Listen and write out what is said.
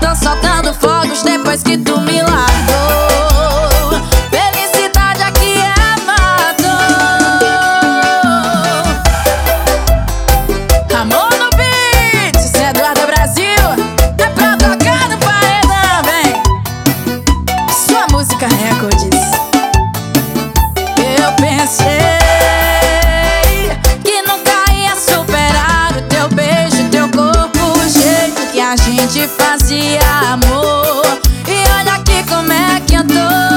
tô soltando fogos depois que tu me largou. Felicidade aqui é matou. Amor no beat, cê é Eduardo Brasil. É pra tocar no paredão, vem. Sua música Records. Eu pensei que nunca ia superar o teu beijo, teu corpo, o jeito que a gente fazia amor. E olha aqui como é que eu tô.